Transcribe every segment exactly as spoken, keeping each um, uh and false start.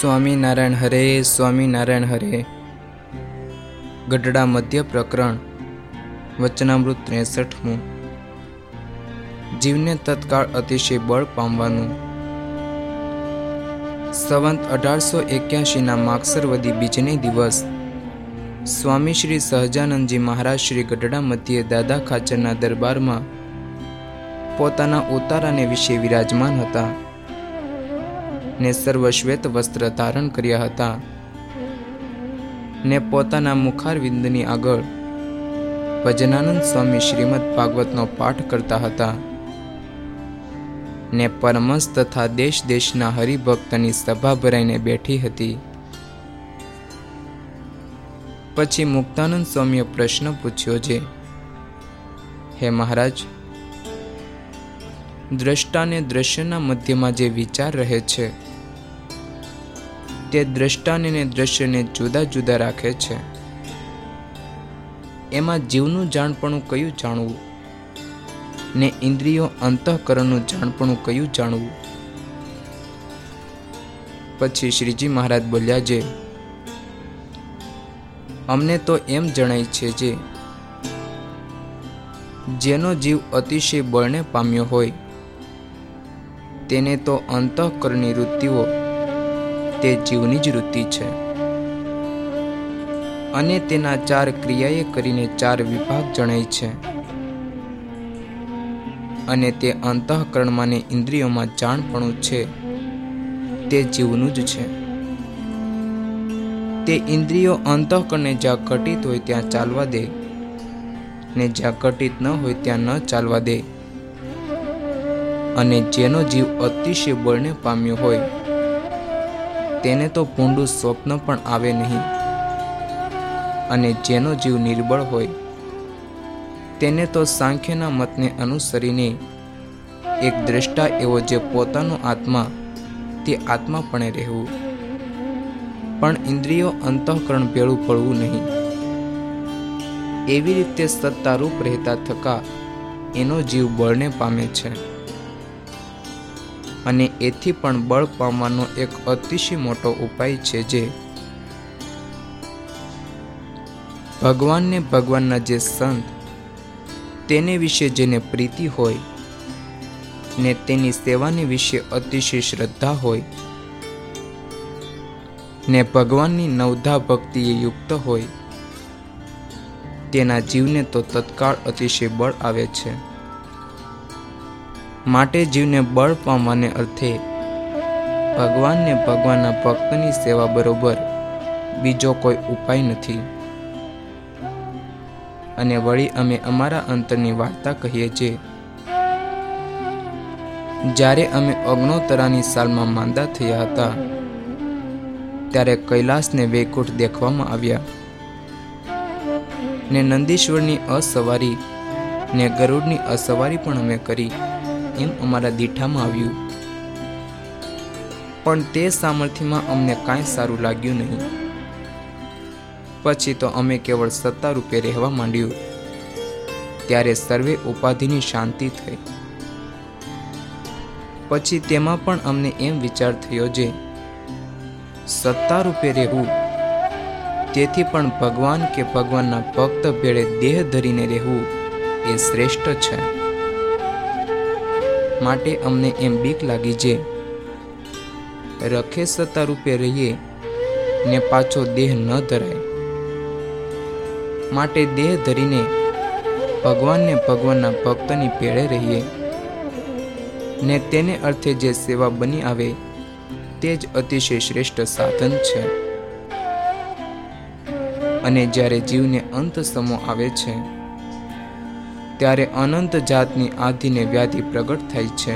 સ્વામિનારાયણ હરે સ્વામિનારાયણ હરે. ગઢડા મધ્ય પ્રકરણ વચનામૃત ત્રેસઠમું. જીવને તત્કાળ અતિશય બળ પામવાનું. સંવંત અઢારસો એક્યાસી ના માગસરવદી બીજને દિવસ સ્વામી શ્રી સહજાનંદજી મહારાજ શ્રી ગઢડા મધ્યે દાદા ખાચરના દરબારમાં પોતાના ઉતારાને વિશે વિરાજમાન હતા ને સર્વશ્વેત વસ્ત્ર ધારણ કર્યા હતા ને પોતાના મુખારવિંદની આગળ ભજનાનંદ સ્વામી શ્રીમદ ભાગવતનો પાઠ કરતા હતા ને પરમહંસ તથા દેશ દેશના હરિભક્તની સભા ભરાઈને બેઠી હતી. પછી મુક્તાનંદ સ્વામીએ પ્રશ્ન પૂછ્યો છે, હે મહારાજ, દ્રષ્ટાને દ્રશ્યના મધ્યમાં જે વિચાર રહે છે તે દ્રષ્ટાને ને દ્રશ્યને જુદા જુદા રાખે છે. એમાં જીવનું જાણપણું કયું જાણવું ને ઇન્દ્રિયો અંતઃકરણનું જાણપણું કયું જાણવું? પછી શ્રીજી મહારાજ બોલ્યા છે, અમને તો એમ જણાય છે જે જેનો જીવ અતિશય બળને પામ્યો હોય તેને તો અંતઃકરણની વૃત્તિઓ તે જીવની જ વૃત્તિ છે અને તેના ચાર ક્રિયાએ કરીને ચાર વિભાગ જણાય છે અને તે અંતઃકરણમાં ને ઇન્દ્રિયોમાં જાણપણું છે તે જીવનું જ છે. તે ઇન્દ્રિયો અંતઃકરણને જ્યાં ઘટિત હોય ત્યાં ચાલવા દે ને જ્યાં ઘટિત ન હોય ત્યાં ન ચાલવા દે. અને જેનો જીવ અતિશય બળને પામ્યો હોય તેને તો ભૂંડું સ્વપ્ન પણ આવે નહીં અને જેનો જીવ નિર્બળ હોય તેને તો સાંખ્યના મતને અનુસરીને એક દ્રષ્ટા એવો જે પોતાનો આત્મા તે આત્મા પણ રહેવું, પણ ઇન્દ્રિયો અંતઃકરણ ભેળું પડવું નહીં. એવી રીતે સત્તારૂપ રહેતા થકા એનો જીવ બળને પામે છે અને એથી પણ બળ પામવાનો એક અતિશય મોટો ઉપાય છે જે ભગવાનને ભગવાનના જે સંત તેને વિશે જેને પ્રીતિ હોય ને તેની સેવાને વિશે અતિશય શ્રદ્ધા હોય ને ભગવાનની નવધા ભક્તિએ યુક્ત હોય તેના જીવને તો તત્કાળ અતિશય બળ આવે છે. માટે જીવને બળ પામવાને અર્થે ભગવાનને ભગવાનના ભક્તની સેવા બરોબર બીજો કોઈ ઉપાય નથી. અને વળી અમે અમારા અંતરની વાર્તા કહીએ છીએ. જ્યારે અમે અગ્નોત્તરાની સાલમાં માંદા થયા હતા ત્યારે કૈલાસને વૈકુંઠ દેખવામાં આવ્યા ને નંદીશ્વરની અસવારી ને ગરુડની અસવારી પણ અમે કરી એમ અમારા દીઠામાં આવ્યું. પણ તે સામર્થ્યમાં અમને કાંઈ સારું લાગ્યું નહીં. પછી તો અમે કેવળ સત્તા રૂપે રહેવા માંડ્યું. ત્યારે સર્વે ઉપાધિની શાંતિ થઈ. પછી તેમાં પણ અમને એમ વિચાર થયો જે સત્તા રૂપે રહેવું તેથી પણ ભગવાન કે ભગવાનના ભક્ત ભેળે દેહ ધરીને રહેવું એ શ્રેષ્ઠ છે. માટે અમને એમ બીક લાગી જે રખે સત્તા રૂપે રહીએ ને પાછો દેહ ન ધરાય. માટે દેહ ધરીને ભગવાનને ભગવાનના ભક્તની ભેળે રહીએ ને તેને અર્થે જે સેવા બની આવે તે જ અતિશય શ્રેષ્ઠ સાધન છે. અને જ્યારે જીવને અંત સમો આવે છે ત્યારે અનંત જાતની આધિને વ્યાધિ પ્રગટ થાય છે.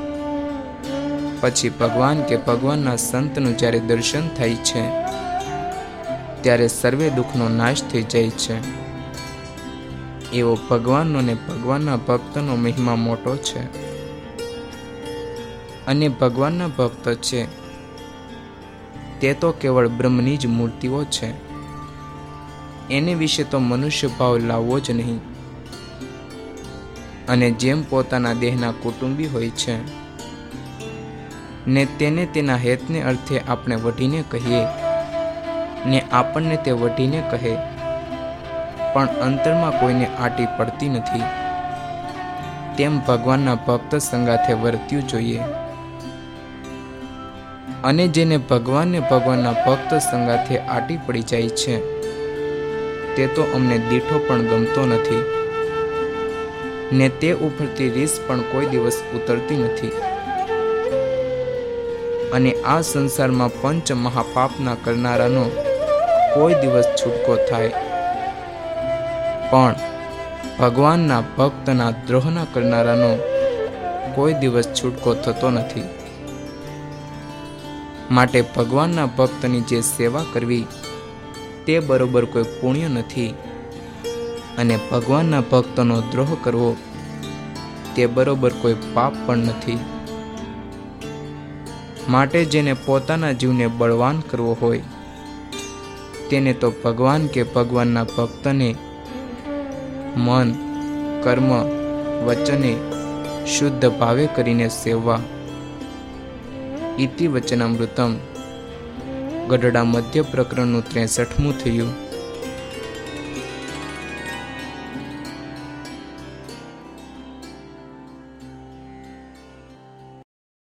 પછી ભગવાન કે ભગવાનના સંતનું જ્યારે દર્શન થાય છે ત્યારે સર્વે દુઃખનો નાશ થઈ જાય છે. એવો ભગવાનનો ને ભગવાનના ભક્તનો મહિમા મોટો છે. અને ભગવાનના ભક્ત છે તે તો કેવળ બ્રહ્મની જ મૂર્તિઓ છે. એને વિશે તો મનુષ્ય ભાવ લાવવો જ નહીં. અને જેમ પોતાના દેહના કુટુંબી હોય છે ને તેને તેના હેતને અર્થે આપણે વઢીને કહીએ ને આપણને તે વઢીને કહે, પણ અંતરમાં કોઈને આટી પડતી નથી, તેમ ભગવાનના ભક્ત સંગાથે વર્ત્યું જોઈએ. અને જેને ભગવાનને ભગવાનના ભક્ત સંગાથે આટી પડી જાય છે તે તો અમને દીઠો પણ ગમતો નથી, ને તે ઉપરથી રીસ પણ કોઈ દિવસ ઉતરતી નથી. અને આ સંસારમાં પંચ મહાપાપના કરનારાનો કોઈ દિવસ છૂટકો થાય, પણ ભગવાનના ભક્તના દ્રોહના કરનારાનો કોઈ દિવસ છૂટકો થતો નથી. માટે ભગવાનના ભક્તની જે સેવા કરવી તે બરોબર કોઈ પુણ્ય નથી, અને ભગવાનના ભક્તનો દ્રોહ કરવો તે બરોબર કોઈ પાપ પણ નથી. માટે જેને પોતાના જીવને બળવાન કરવો હોય તેને તો ભગવાન કે ભગવાનના ભક્તને મન, કર્મ, વચને શુદ્ધ ભાવે કરીને સેવવા. ઇતિ વચનામૃતમ ગઢડા મધ્ય પ્રકરણનું ત્રેસઠમું થયું.